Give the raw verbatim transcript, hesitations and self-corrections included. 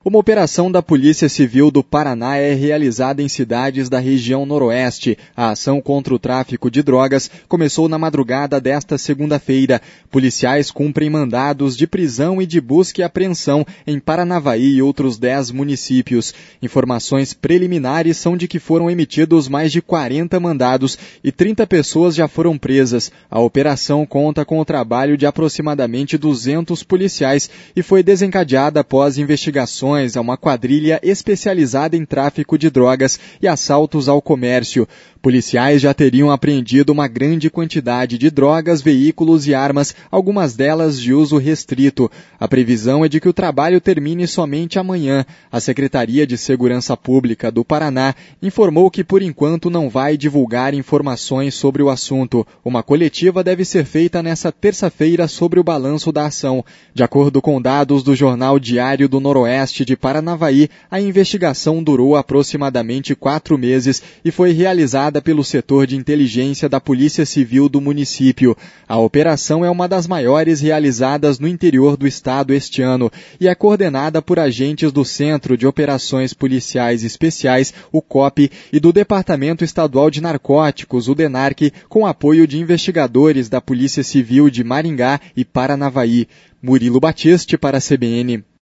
Uma operação da Polícia Civil do Paraná é realizada em cidades da região noroeste. A ação contra o tráfico de drogas começou na madrugada desta segunda-feira. Policiais cumprem mandados de prisão e de busca e apreensão em Paranavaí e outros dez municípios. Informações preliminares são de que foram emitidos mais de quarenta mandados e trinta pessoas já foram presas. A operação conta com o trabalho de aproximadamente duzentos policiais e foi desencadeada após investigações a uma quadrilha especializada em tráfico de drogas e assaltos ao comércio. Policiais já teriam apreendido uma grande quantidade de drogas, veículos e armas, algumas delas de uso restrito. A previsão é de que o trabalho termine somente amanhã. A Secretaria de Segurança Pública do Paraná informou que, por enquanto, não vai divulgar informações sobre o assunto. Uma coletiva deve ser feita nesta terça-feira sobre o balanço da ação. De acordo com dados do Jornal Diário do Noroeste de Paranavaí, a investigação durou aproximadamente quatro meses e foi realizada pelo setor de inteligência da Polícia Civil do município. A operação é uma das maiores realizadas no interior do estado este ano e é coordenada por agentes do Centro de Operações Policiais Especiais, o C O P, e do Departamento Estadual de Narcóticos, o DENARC, com apoio de investigadores da Polícia Civil de Maringá e Paranavaí. Murilo Batiste para a C B N.